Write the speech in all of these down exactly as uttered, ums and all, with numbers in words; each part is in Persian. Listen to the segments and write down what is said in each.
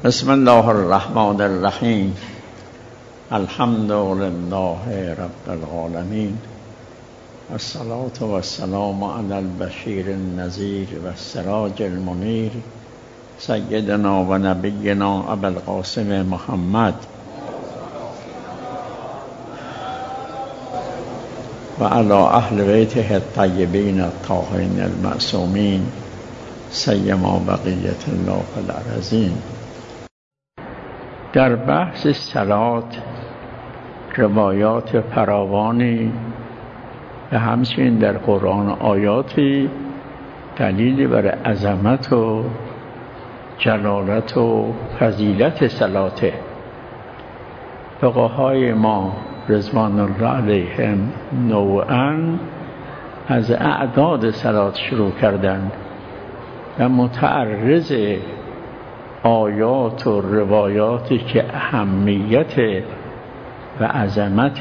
بسم الله الرحمن الرحیم. الحمد لله رب العالمین. الصلاة و السلام علی البشیر النذیر و السراج المنیر سیدنا و نبینا ابی القاسم محمد و علی اهل بیته الطیبین الطاهرین المعصومین سیما بقیت الله فی الارضین. در بحث صلات روایات فراوانی و همچنین در قرآن آیاتی دلیلی بر عظمت و جلالت و فضیلت صلاته. فقهای ما رضوان الله علیهم نوعاً از اعداد صلات شروع کردند و متعرض آیات و روایاتی که اهمیت و عظمت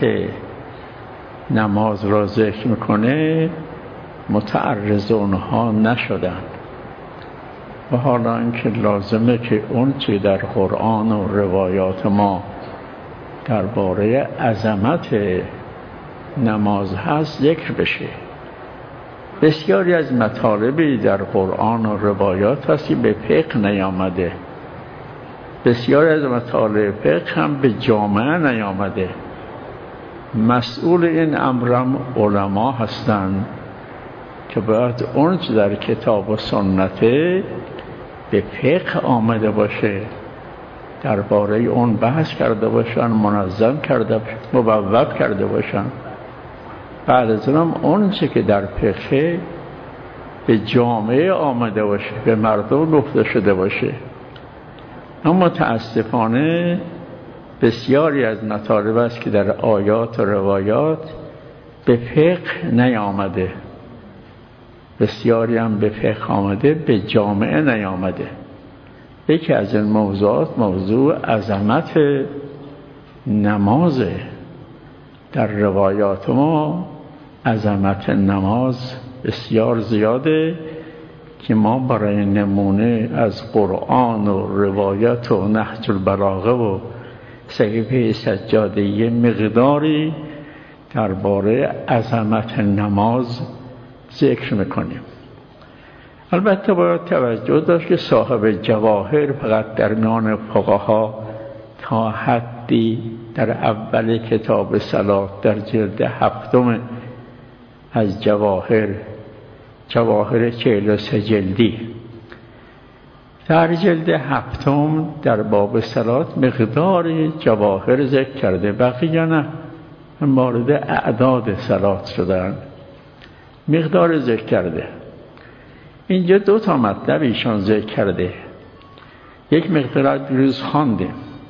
نماز را ذکر میکنه متعرض اونها نشدند. و حالا اینکه لازمه که اون چی در قرآن و روایات ما درباره عظمت نماز هست ذکر بشه. بسیاری از مطالبی در قرآن و روایات هست که به فقه نیامده، بسیاری از مطالب فقه هم به جامعه نیامده. مسئول این امرم علما هستند که باید اون چه در کتاب و سنته به فقه آمده باشه درباره اون بحث کرده باشن، منظم کرده باشن، مبوب کرده باشن. بعد از اونم اون چه که در فقه به جامعه آمده باشه، به مردم گفته شده باشه. اما متاسفانه بسیاری از مطالب است که در آیات و روایات به فقه نیامده، بسیاری هم به فقه آمده به جامعه نیامده. یکی از این موضوعات موضوع عظمت نمازه. در روایات ما عظمت نماز بسیار زیاده که ما برای نمونه از قرآن و روایت و نهج البلاغه و صحیفه سجادیه مقداری درباره عظمت نماز ذکر میکنیم. البته باید توجه داشت که صاحب جواهر فقط در میان فقها تا حدی در اول کتاب صلات در جلد هفتم از جواهر جواهر چهل و سه جلدی در جلد هفتم در باب صلات مقدار جواهر ذکر کرده، بقیه نه، مورد اعداد صلات شدن مقدار ذکر کرده. اینجا دو تا مطلب ایشان ذکر کرده، یک مقدار روز خوانده.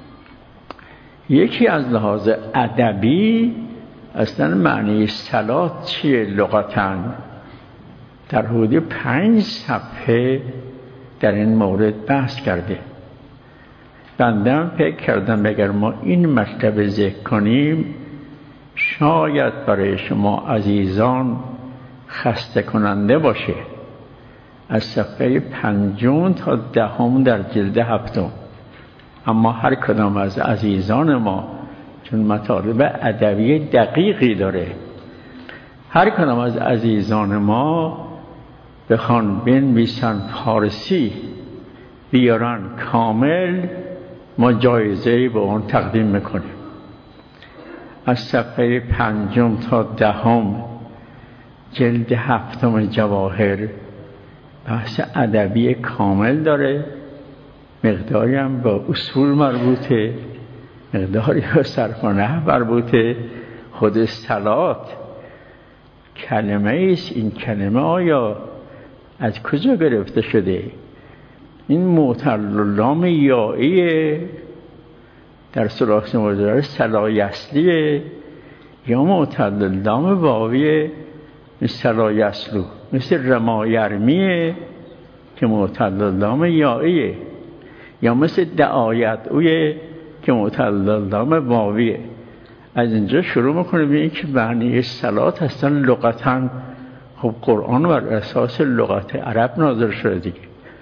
یکی از لحاظ ادبی اصلا معنی صلات چیه لغتاً، در حدود پنج صفحه در این مورد بحث کرده. بنده هم فکر کردم اگر ما این مطلب ذکر کنیم شاید برای شما عزیزان خسته کننده باشه. از صفحه پنجم تا دهم در جلد هفتم. اما هر کدام از عزیزان ما چون مطالب ادبی دقیقی داره، هر کدام از عزیزان ما بخوان بنویسن فارسی بیارن کامل، ما جایزه‌ای به اون تقدیم میکنیم. از صفحه پنجم تا دهم جلد هفتم جواهر بحث ادبی کامل داره، مقداری هم با اصول مربوطه، مقداری با صرف و نحو مربوطه. خود صلات کلمه ایست. این کلمه آیا از کجا گرفته شده؟ این معتل اللام یائیه در ثلاثی مضارع صلای اصلیه یا معتل اللام واویه مثل صلای اصلو، مثل رمایرمیه که معتل اللام یائیه، یا مثل دعایت اویه که معتل اللام واویه. از اینجا شروع میکنه به این که معنی صلات هستن لغتاً. خب قرآن بر اساس لغت عرب نازل شده دیگه.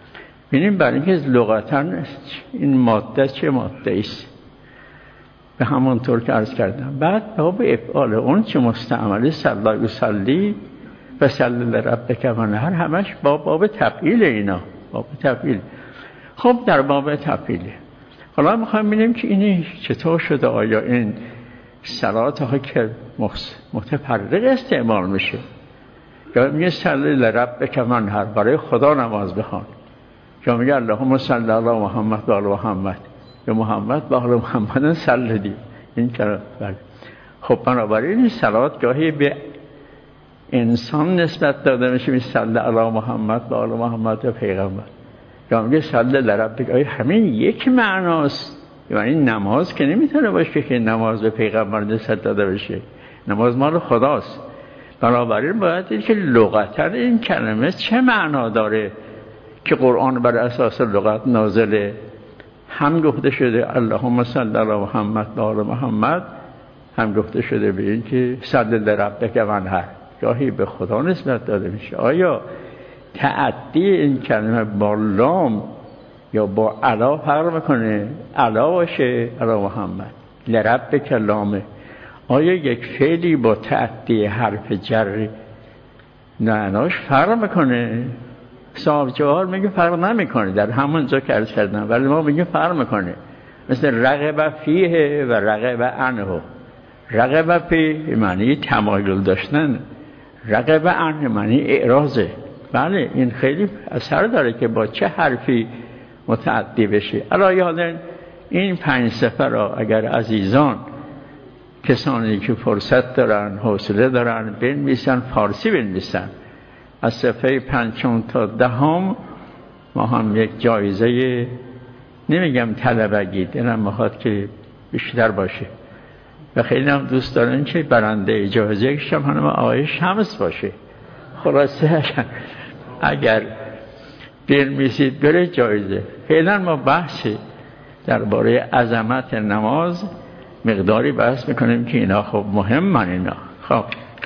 ببینیم برای اینکه لغتاً این ماده چه ماده است، به همانطور که عرض کردم. بعد باب افعال اون چه مستعمله صلی یصلی و صلی لربک ونحر، همش باب باب تفعیل، اینا باب تفعیل. خب در باب تفعیله. حالا میخوایم ببینیم که این چطور شده. آیا این صلات ها که متفرق استعمال میشه، یا میگه صلی لربک ونحر برای خدا نماز بخوان، یا میگه اللهم صل علی محمد و آل محمد، به محمد و آل محمد صلی دی. این چرا؟ بله. خب بنابراین این صلات گاهی به انسان نسبت داده میشه، میگه صلی علی محمد و آل محمد و پیغمبر، یا میگه صلی لربک. آیا همین یک معناست؟ یعنی نماز که نمیتونه باشه که نماز به پیغمبر نسبت داده بشه، نماز مال خداست. بنابراین باید دید که لغتا این کلمه چه معنا داره که قرآن بر اساس لغت نازله. هم گفته شده اللهم صل علی محمد و آل محمد، هم گفته شده به این که صلی لربک ونحر، گاهی به خدا نسبت داده میشه. آیا تعدی این کلمه با لام یا با علا فرق میکنه؟ علا باشه علی محمد، لربک لامه. آیا یک فعلی با تعدی حرف جر معناش فرق میکنه؟ صاحب جوهر میگه فرق نمیکنه، در همون جا که عرض کردم، ولی ما میگه فرق میکنه. مثل رغب فیه و رغب عنه. رغب فیه معنی تمایل داشتن، رغب عنه معنی اعراضه. بله این خیلی اثر داره که با چه حرفی متعدی بشه. علی حاضر این پنج صفحه را اگر عزیزان کسانی که فرصت دارن، حوصله دارن، بنویسن، فارسی بنویسن، از صفحه پنجم تا دهم ما هم یک جایزه، نمیگم طلبگی، دلم میخواد که بیشتر باشه و خیلی هم دوست دارن که برنده جایزه شم خانم آقای شمس باشه. خلاصه اگر بنویسید بره جایزه. فعلا ما بحثی درباره عظمت نماز مقداری بحث میکنیم که اینا خب مهمن. اینا خب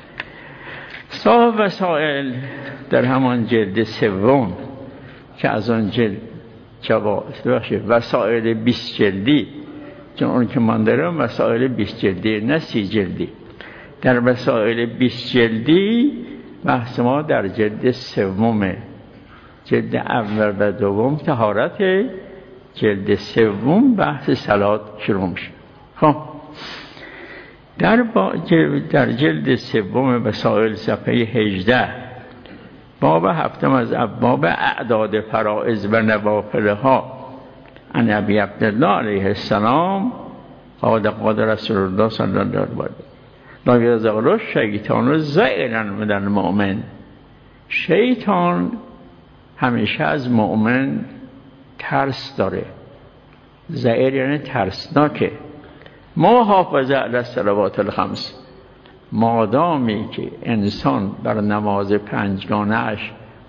صاحب وسائل در همان جلد سوم که از آن جلد جواب وسائل بیست جلدی، چون اون که من دارم وسائل بیست جلدی نه سی جلدی. در وسائل بیست جلدی بحث ما در جلد سومه. جلد اول و دوم طهارت، جلد سوم بحث صلات شروع میشه. خب در, با جلد در جلد سوم وسائل صفحه هجده باب هفتم از ابواب اعداد فرائض و نوافلها عن ابی عبدالله علیه السلام قال قال رسول الله صلی الله علیه و آله لا یزال شیطان زائرا من المؤمن. شیطان همیشه از مؤمن ترس داره. زائر یعنی ترسناکه. ما حافظه علی الصلوات الخمس، مادامی که انسان بر نماز پنجگانه اش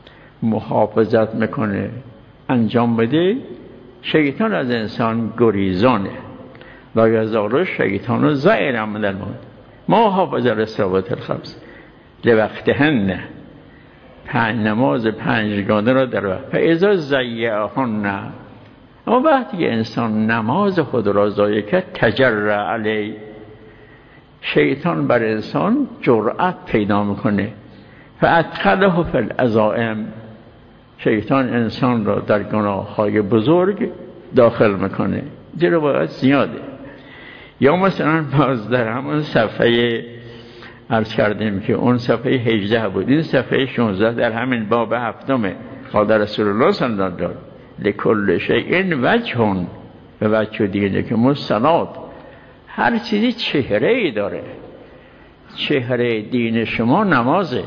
محافظت میکنه، انجام بده، شیطان از انسان گریزانه. لا یزال شیطان زائرا من المؤمن. ما حافظه علی الصلوات الخمس لوقتهن، پنج نماز پنجگانه را در وقت. فاذا ضیعهن، اما وقتی که انسان نماز خود را ضایع کرد، تجرأ علی، شیطان بر انسان جرأت پیدا میکنه. فادخله فی العظائم، شیطان انسان را در گناه‌های بزرگ داخل میکنه. این روایت زیاده. یا مثلا باز در همون صفحه عرض کردیم که اون صفحه هجده بود، این صفحه شانزده در همین باب هفتمه. قال رسول الله صلی الله علیه و آله لکل شیء وجه، به وجه دیگه که مستند، هر چیزی چهره ای داره. چهره دین شما نمازه.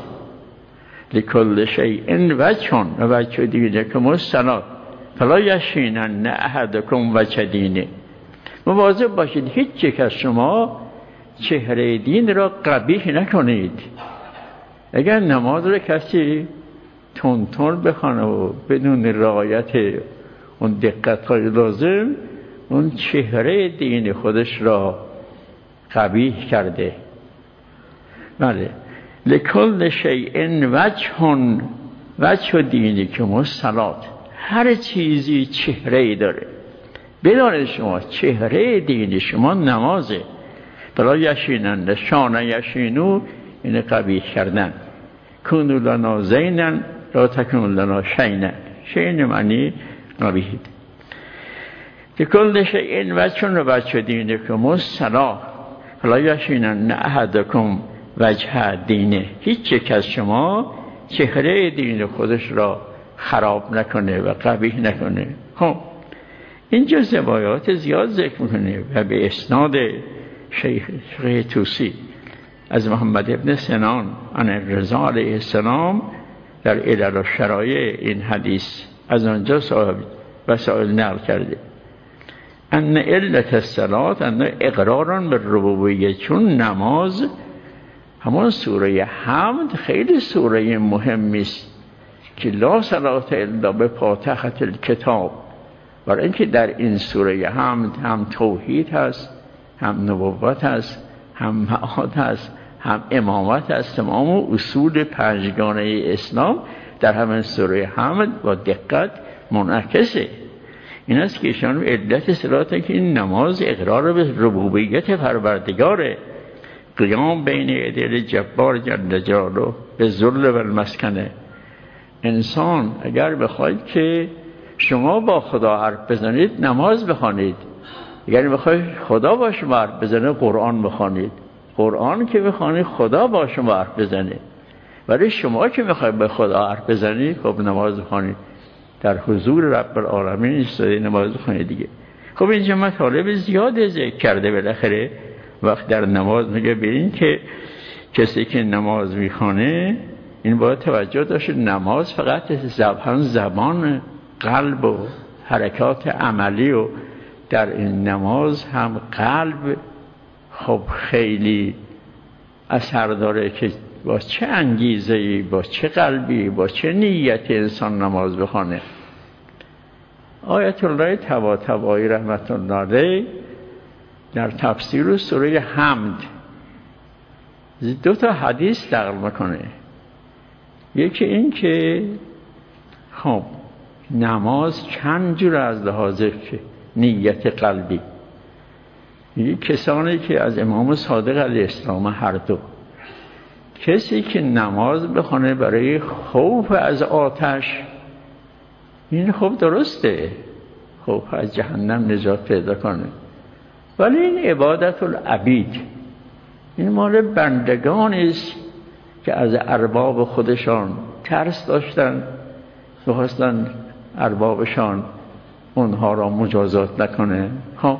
لکل شیء وجه، به وجه دیگه که مستند فلا یشینن احدکم وجه دینه. مواظب باشید هیچ یک از شما چهره دین را قبیح نکنید. اگر نماز را کسی تون تون بخونه و بدون رعایت اون دقت های لازم، اون چهره دین خودش را قبیح کرده. بله. لکل شیء وجه، وجه دینی که مصلات، هر چیزی چهره‌ای داره. بدانید شما چهره دین شما نمازه. بلا یشینن شانه یشینو، این قبیح کردن. کنو لنا زینن لا تکنو لنا شینن. شین معنی قبیح. لکل شیء وجه وجه دینکم الصلاة فلا یشینن احدکم وجه دینه. هیچ یک از شما چهره دین خودش را خراب نکنه و قبیح نکنه. خب اینجا روایات زیاد ذکر میکنه و به اسناد شیخ شیخ طوسی از محمد ابن سنان عن رضا علیه السلام در علل و شرایع این حدیث از آنجا صاحب وسائل نقل کرده. ان علت الصلاة ان اقرارا به ربوبیت، چون نماز همون سوره حمد خیلی سوره مهمی است که لا صلاة الا بفاتحة الکتاب، برای اینکه در این سوره حمد هم توحید هست، هم نبوت هست، هم معاد هست، هم امامت هست. تمام اصول پنجگانه اسلام در همین سوره حمد با دقت منعکسه. این است که ایشان علت صلات که این نماز اقرار به ربوبیت پروردگاره، قیام بین یدی جبار جل جلاله به ذل و المسکنه. انسان اگر بخواید که شما با خدا حرف بزنید نماز بخوانید، اگر بخواید خدا با شما حرف بزنه قرآن بخوانید. قرآن که بخوانید خدا با شما حرف بزنه، ولی شما که میخواید به خدا حرف بزنید خب نماز بخوانید، در حضور رب العالمین ایستادید نماز بخوانید دیگه. خب اینجا مطالب زیاد ذکر کرده. بالاخره وقت در نماز میگه ببین که کسی که نماز میخوانه این باید توجه داشته نماز فقط زبان زبان قلب و حرکات عملی و در این نماز هم قلب خب خیلی اثر داره که با چه انگیزه‌ای، با چه قلبی، با چه نیتی انسان نماز بخونه. آیت الله طباطبایی رحمت الله علیه در تفسیر سوره حمد دو تا حدیث نقل میکنه. یکی این که خب نماز چند جور از لحاظ نیت قلبی. یکی کسانی که از امام صادق علیه السلام هر دو، کسی که نماز بخونه برای خوف از آتش، این خب درسته، خوف از جهنم نجات پیدا کنه، ولی این عبادت العبید، این مال بندگانی است که از ارباب خودشان ترس داشتن، می‌خواستن اربابشان اونها را مجازات نکنه. ها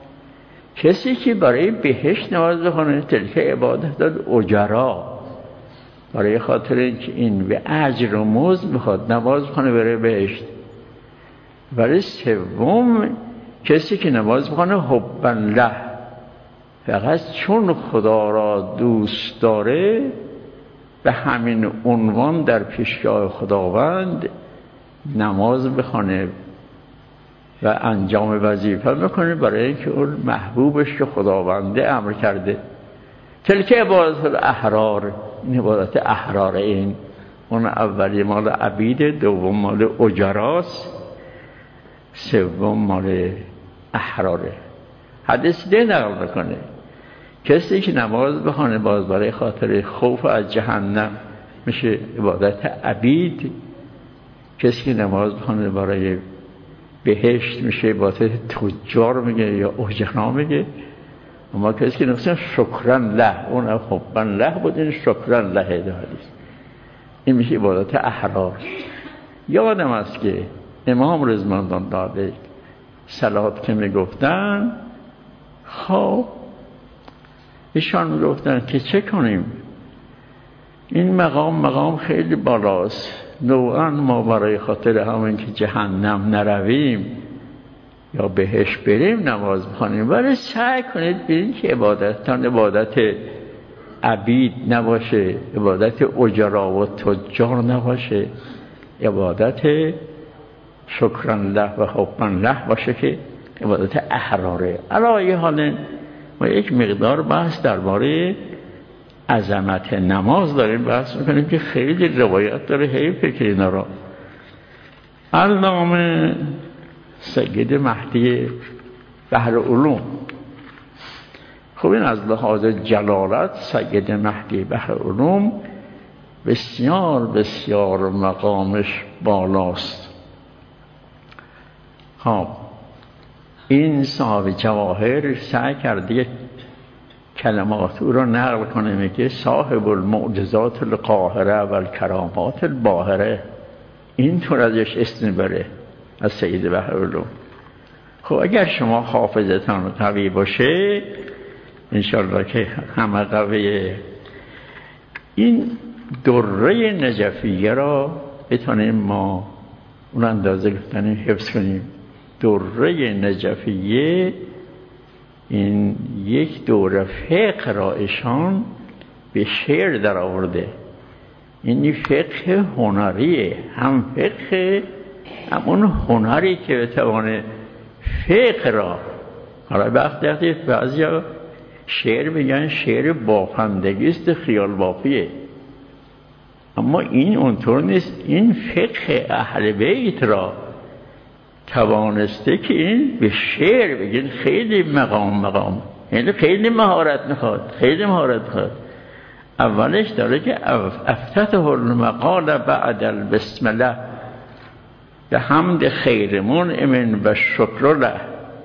کسی که برای بهشت نماز بخونه تلک عبادت الاجرا، برای خاطر اینکه این به اجر و مزد میخواد نماز بخونه برای بهشت. ولی سوم کسی که نماز بخونه حبا له، فقط چون خدا را دوست داره به همین عنوان در پیشگاه خداوند نماز بخونه و انجام وظیفه بکنه برای اینکه اون محبوبش که خداونده امر کرده. تلک عبادت الاحرار، این عبادت احرار، این اون اولی مال عبید، دوم مال اجراست، سوم مال احراره. حدیث ده نقل بکنه کسی که نماز بخونه باز برای خاطر خوف از جهنم میشه عبادت عبید، کسی که نماز بخونه برای بهشت میشه عبادت تجار میگه یا اجرا میگه. اما کسی که نفسه شکرن له، اون حبا له بود، این شکرن له ده حدیث، این میشه عبادت احرار. یادم است که امام رضوان الله علیه صلات که میگفتن، خب ایشان میگفتن که چه کنیم، این مقام مقام خیلی بالاست، نوعا ما برای خاطر همین که جهنم نرویم یا بهش بریم نماز بخونیم، ولی سعی کنید ببینید که عبادتتان عبادت عبید نباشه، عبادت اجرا و تجار نباشه، عبادت شکرن له و حبا له باشه که عبادت احراره. علی ای حال ما یک مقدار بحث درباره عظمت نماز داریم بحث میکنیم که خیلی روایت داره، حیفه که اینا را علامه سید مهدی بحر علوم. خب این از لحاظ جلالت سید مهدی بحر علوم بسیار بسیار مقامش بالاست. خب این صاحب جواهر سعی کرده کلمات او را نقل کنه، میگه صاحب المعجزات القاهره و الکرامات الباهره. این طور ازش اسم بره از سید بحر علوم. خب اگر شما حافظتان قوی باشه انشالله که همه قویه، این دره نجفیه را بتونیم ما اون اندازه گفتنیم حفظ کنیم. دره نجفیه این یک دوره فقه را ایشان به شعر در آورده. این فقه هنریه، هم فقه هم اون هنری که بتوانه فقه را، حالا وقتی بعضی ها شعر میگن شعر بافندگی است، خیال بافیه، اما این اونطور نیست. این فقه اهل بیت را توانسته که این به شعر بگین. خیلی مقام مقام یعنی خیلی مهارت میخواد، خیلی مهارت میخواد. اولش داره که افتتح المقال بعد البسمله به حمد خیر منعم و شکر له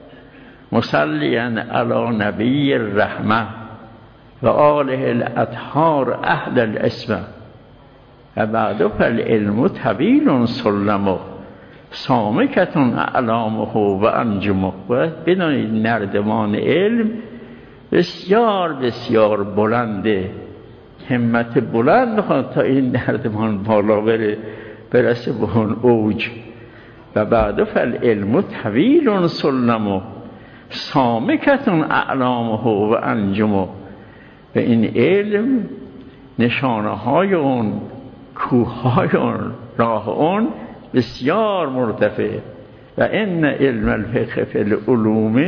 مصلیا علی نبی الرحمه و آله الاطهار اهل الاسمه و بعد فالعلم طویل سلمه سامکتون اعلامه و انجمه. باید بدانید نردمان علم بسیار بسیار بلنده، همت بلند میخواد تا این نردمان بالا بره، برسه به اون اوج. و بعد فالعلم طویل سلمه سامکتون اعلامه و انجمه. و این علم نشانه های اون، کوه های اون، راه اون بسیار مرتفع. و ان علم الفقه فی العلوم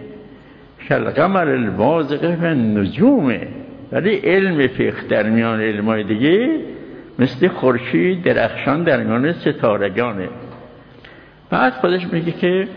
کالقمر البازغ فی النجوم. ولی علم فقه در میان علمای دیگه مثل خورشید درخشان در میان ستارگانه. بعد خودش میگه که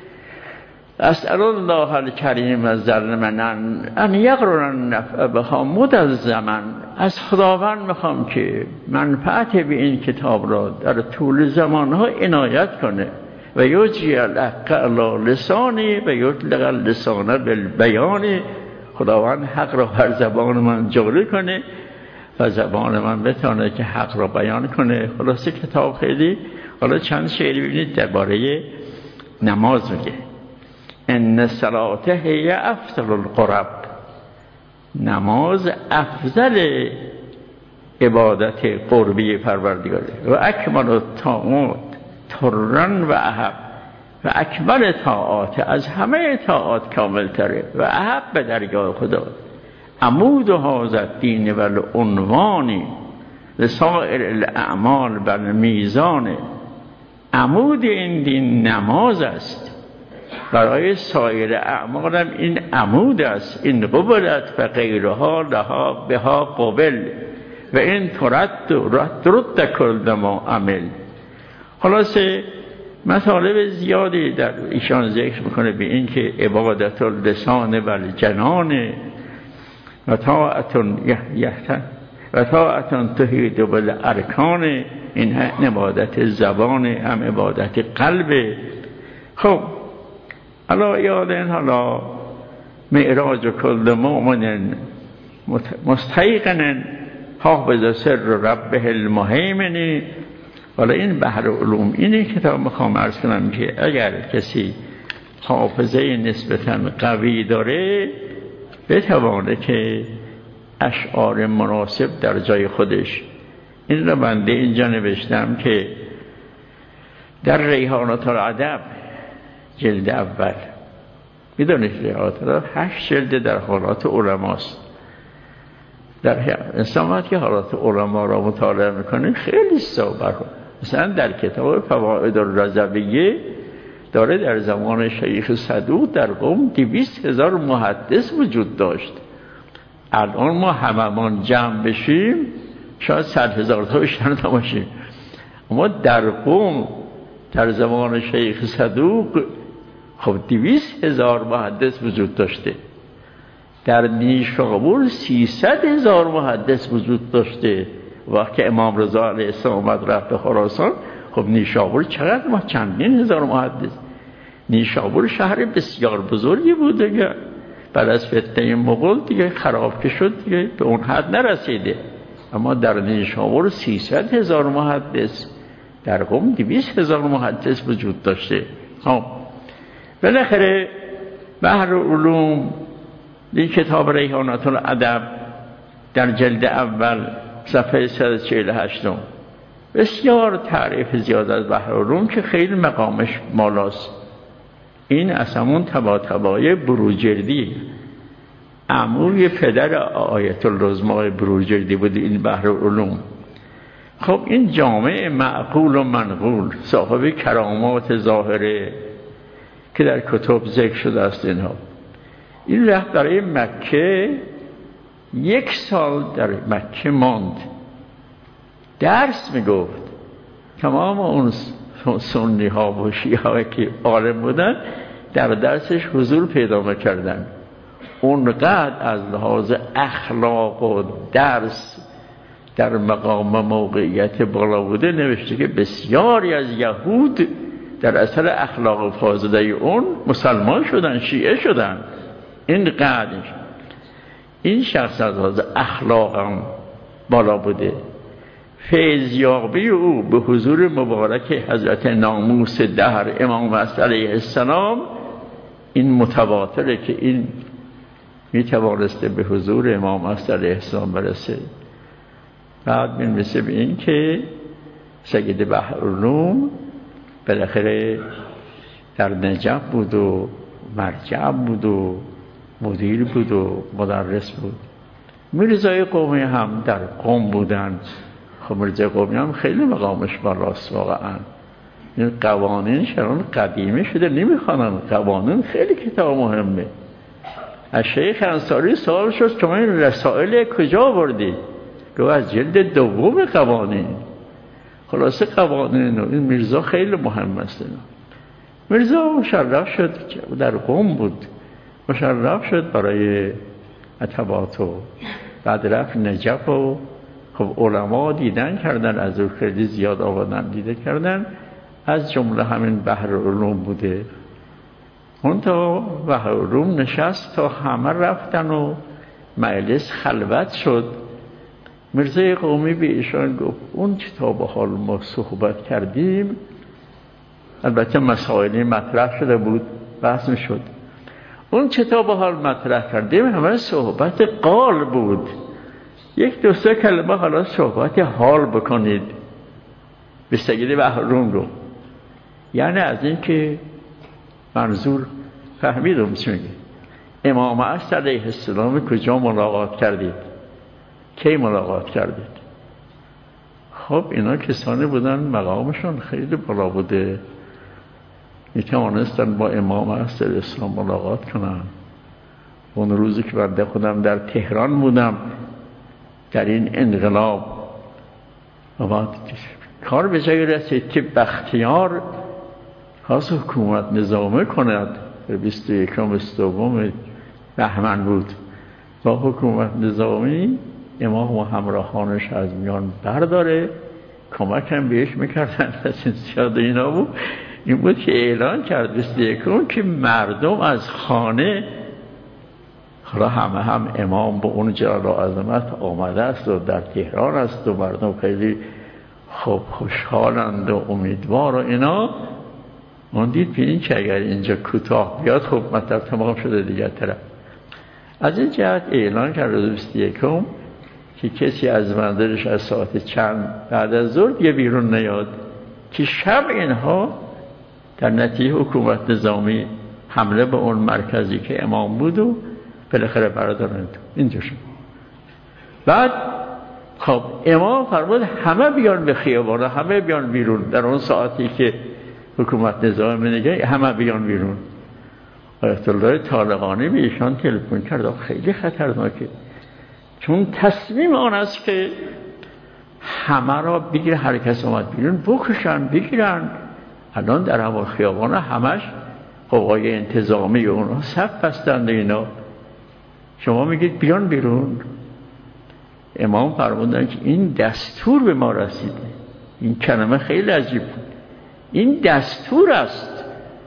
اسأل الله الکریم الذل منن ان یقرن النفع بها مد الزمن. از خداوند میخوام که منفعت به این کتاب را در طول زمانها عنایت کنه و یجری الحق علی لسانی و یطلق اللسان بالبیان. خداوند حق را بر زبان من جاری کنه و زبان من بتونه که حق را بیان کنه. خلاصه کتاب خیلی. حالا چند شعری ببینید درباره نماز میگه. ان الصلاة هی افضل القرب. نماز افضل عبادت قربی پروردگاره. و اکمل الطاعات ترن و احب. و اکمل طاعات از همه طاعات کامل تره و احب به درگاه خدا. عمود هذا الدین و العنوانی لسائر الاعمال بر میزان. عمود این دین نماز است، برای سایر اعمال هم این عمود است. این قبلت و غیرها لها بها قبل و این ترد رد رد کل ما عمل. خلاصه مطالب زیادی در ایشان ذکر میکنه به این که عبادت اللسان و الجنان و طاعتون یحتن و طاعتون تحید بالارکان. این هم عبادت زبان، هم عبادت قلب. خب حالا یادن حالا معراج کل مؤمن مستیقن حافظ سر ربه المهیمن. حالا این بحر علوم اینی کتاب میخوام عرض کنم که اگر کسی حافظه نسبتاً قوی داره بتوانه که اشعار مناسب در جای خودش. این رو بنده اینجا نوشتم که در ریحانات الادب جلد اول، میدونید ریحانات الادب هشت جلد در حالات علماست. در انسان وقتی که حالات علما را مطالعه میکنه خیلی صبر. مثلا در کتاب فوائد الرضویه داره در زمان شیخ صدوق در قم دویست هزار محدث وجود داشت. الان ما هممان جمع بشیم شاید صد هزار تا بیشتر نباشیم، اما در قم در زمان شیخ صدوق خب دویست هزار محدث وجود داشته، در نیشابور سیصد هزار محدث وجود داشته. وقتی امام رضا علیه السلام آمد رفت به خراسان، خب نیشابور چقدر ما چندین هزار محدث. نیشابور شهر بسیار بزرگی بود دیگه، بعد از فتنه مغول دیگه خراب که شد دیگه به اون حد نرسیده، اما در نیشابور سیصد هزار محدث، در قم دویست هزار محدث وجود داشته. ها بالاخره بحر علوم این کتاب ریحانات الادب در جلد اول صفحه صد و چهل و هشت بسیار تعریف زیاد از بحر علوم که خیلی مقامش مالاست. این اصلا تبا تبای بروجردی، عموی پدر آیت العظما بروجردی بود این بحر علوم. خب این جامع معقول و منقول صاحب کرامات ظاهره که در کتب ذکر شده است، اینها این رفت برای مکه، یک سال در مکه ماند، درس میگفت. تمام اون سنی ها و شیعه ها که عالم بودن در درسش حضور پیدا میکردن. اونقدر از لحاظ اخلاق و درس در مقام موقعیت بالا بوده، نوشته که بسیاری از یهود در اثر اخلاق فاضله اون مسلمان شدن، شیعه شدن. این قدرش این شخص از لحاظ اخلاق هم بالا بوده. فیضیابی او به حضور مبارک حضرت ناموس دهر امام است علیه السلام این متواتره که این میتوانسته به حضور امام است علیه السلام برسه. بعد میرسه به این که سید بحرالعلوم بالاخره در نجف بود و مرجع بود و مدیر بود و مدرس بود. میرزای قومی هم در قم بودن. خب میرزای قومی هم خیلی مقامش بالاست واقعا. این قوانین شران قدیمی شده نمیخوانن، قوانین خیلی کتاب مهمه. از شیخ انصاری سوال شد شما این رسائل کجا بردید؟ گفت از جلد دوم قوانین. خلاصه قوانین این میرزا خیلی مهم است. میرزا مشرف شد که در قم بود، مشرف شد برای عتبات و بعد رفت نجف و خب علما دیدن کردن از او خیلی زیاد آوردن دیده کردن، از جمله همین بحر علوم بوده. اون تا بحر علوم نشست تا همه رفتن و مجلس خلوت شد. میرزای قومی به ایشان گفت اون چه تا به حال ما صحبت کردیم، البته مسائلی مطرح شده بود بحث می شد، اون چه تا به حال مطرح کردیم همه صحبت قال بود. یک دو سه کلمه حالا صحبت حال بکنید به سید بحرالعلوم رو، یعنی از این که منظور فهمیدم چی میگه. امام عصر علیه السلام کجا ملاقات کردید؟ کی ملاقات کردید؟ خب اینا کسانی بودن مقامشون خیلی بالا بوده، میتوانستن با امام عصر اسلام ملاقات کنن. اون روزی که بنده خودم در تهران بودم در این انقلاب و کار به جای رسید که بختیار خواست حکومت نظامه کند، بیست و یکم بیست و دوم بهمن بود، با حکومت نظامی امام و همراهانش از میان برداره، کمک هم بهش میکردن. از این زیاد اینا بود این بود که اعلان کرد بیست و یکم که مردم از خانه حالا همه هم امام به اون جلال و عظمت آمده است و در تهران است و مردم خیلی خوب خوشحالند و امیدوار و اینا. من دید بینید که اگر اینجا کوتاه بیاد خب مطلب تمام شده دیگر طرف. از این جهت اعلان کرد روز بیست و یکم که کسی از منزلش از ساعت چند بعد از ظهر دیگه بیرون نیاد، که شب اینها در نتیجه حکومت نظامی حمله به اون مرکزی که امام بود و بالاخره بردارند اینجا شد. بعد خب امام فرمود همه بیان به خیابان، همه بیان بیرون. در اون ساعتی که حکومت نظامی نگه همه بیان بیرون. آیت الله طالقانی به ایشان تلفن کرد، خیلی خطرناکه، چون تصمیم آن است که همه را بگیر، هر کس اومد بیرون بکشن بگیرن. الان در هوا خیابان همش قوای انتظامی و اونا صف بستند اینا، شما میگید بیان بیرون. امام فرمودن که این دستور به ما رسیده. این کلمه خیلی عجیب بود، این دستور است.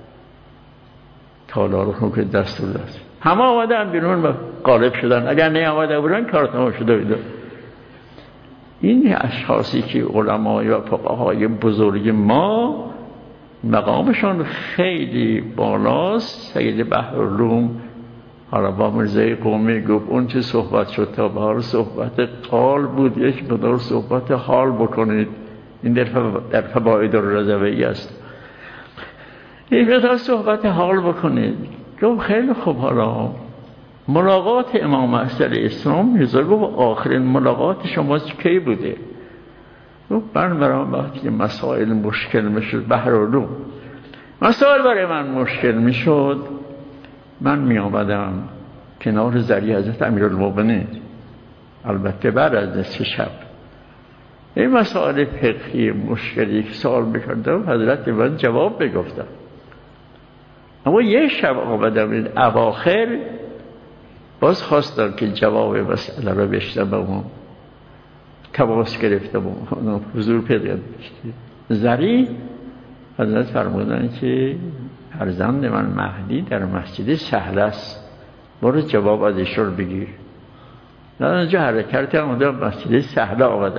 تالار رو که دستور است، همه آمدن بیرون و غالب شدن، اگر نه آمده بودن کار تمام شده بود. این اشخاصی که علمای و فقهای بزرگ ما مقامشان خیلی بالاست. سید بحرالعلوم حالا با مرزای قومی گفت اون چه صحبت شد تا به حال صحبت قال بود، یک مقدار صحبت حال بکنید. این در, در فواید الرضوی است، یک مقدار صحبت حال بکنید. گفت خیلی خوب، حالا ملاقات امام معصر اسلام میرزا گفت آخرین ملاقات شما کی بوده؟ گفت من برام وقتی مسائل مشکل میشد، بحرالعلوم مسائل برای من مشکل میشد، من می آمدم کنار ذریع حضرت امیرالمومنین، البته بعد از نصف شب، این مسائل فقهی مشکلی که سوال میکردم حضرت من جواب بگفتم. اما یک شب آمدم این اواخر باز خواستم که جواب مسئله رو بشنوم، تماس گرفتم و حضور پیدا داشتی. ذریع حضرت فرمودن که فرزند من مهدی در مسجد سهل است، برو جواب از ایشون بگیر. من اونجا حرکت کردم، مسجد سهل آمدم،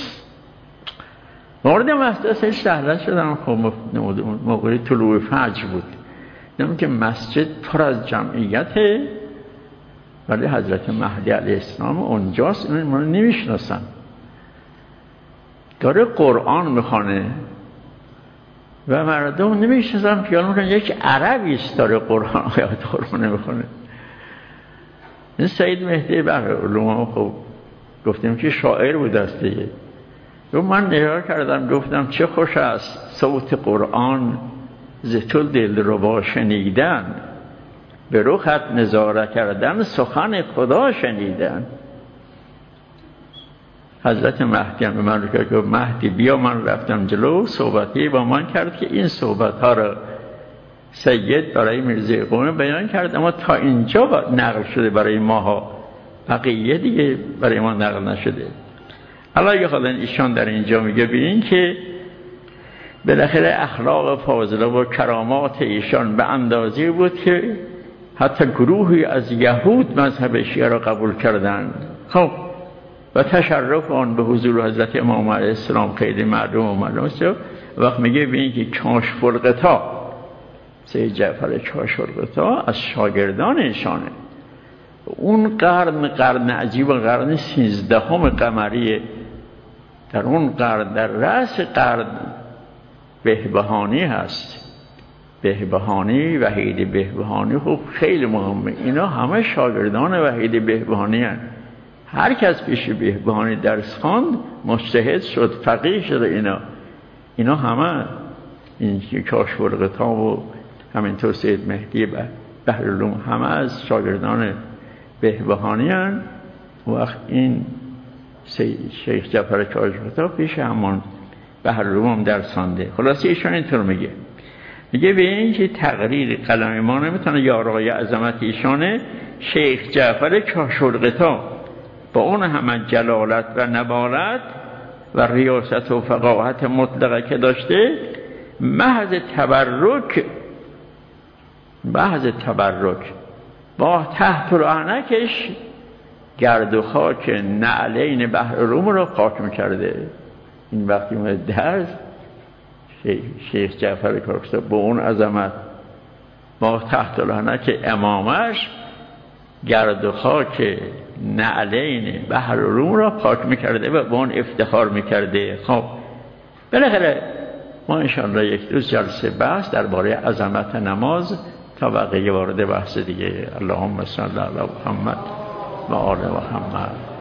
وارد مسجد سهل شدم. خب موقع طلوع فجر بود، دیدم که مسجد پر از جمعیته، ولی حضرت مهدی علیه السلام اونجاست، این من نمیشناسن. داره قرآن میخوانه و مردم نمیشناسن، خیال میکنن یک عربی است داره قرآن آیات قرآن میخونه. این سید مهدی بحرالعلوم خب گفتیم که شاعر بود است دیگه. من نگاه کردم گفتم چه خوش است صوت قرآن ز تو دلربا شنیدن، به رخت نظاره کردن سخن خدا شنیدن. حضرت مهدی هم به من رو که گفت مهدی بیا. من رفتم جلو، صحبتی با من کرد که این صحبت ها رو سید برای میرزای قومی بیان کرد، اما تا اینجا نقل شده برای ماها، بقیه دیگه برای ما نقل نشده. حالا یه خودن ایشان در اینجا میگه ببین که بالاخره اخلاق فاضله و کرامات ایشان به اندازی بود که حتی گروهی از یهود مذهب شیعه را قبول کردند. خب و تشرف آن به حضور حضرت امام علیه السلام خیلی معلوم و معلوم است. وقت میگه ببین که کاشفرقتا، سید جعفر کاشفرقتا از شاگردان ایشانه. اون قرن قرن عجیب و قرن سیزدهم قمریه. در اون قرن در رأس قرن بهبهانی هست. بهبهانی، وحید بهبهانی خب خیلی مهمه. اینا همه شاگردان وحید بهبهانی هست. هر کس پیش بهبهانی درس خواند مجتهد شد، فقیه شد. اینا اینا همه این کاشفرقتا و همینطور سید مهدی بحرالعلوم همه از شاگردان بهبهانی هست. وقت این شیخ جعفر کاشفرقتا پیش همان بحرالعلوم درس خوانده. خلاصه ایشان اینطور میگه میگه به این که تقریر قلم ما نمیتونه یارای عظمت ایشانه. شیخ جعفر کاشفرقتا با اون همه جلالت و نبالت و ریاست و فقاهت مطلقه که داشته، محض تبرک محض تبرک با تحت رعنکش گرد و خاک نعلین بحرالعلوم را خاک میکرده. این وقتی اومد درس شیخ جعفر کاشفرقتا با اون عظمت با تحت رعنک امامش گرد و خاک نعلین بحرالعلوم را خاک میکرده و با اون افتخار میکرده. خب بالاخره ما انشاءالله یک روز جلسه بحث درباره عظمت نماز تا بقیه وارد بحث دیگه. اللهم صل علی محمد و آل محمد.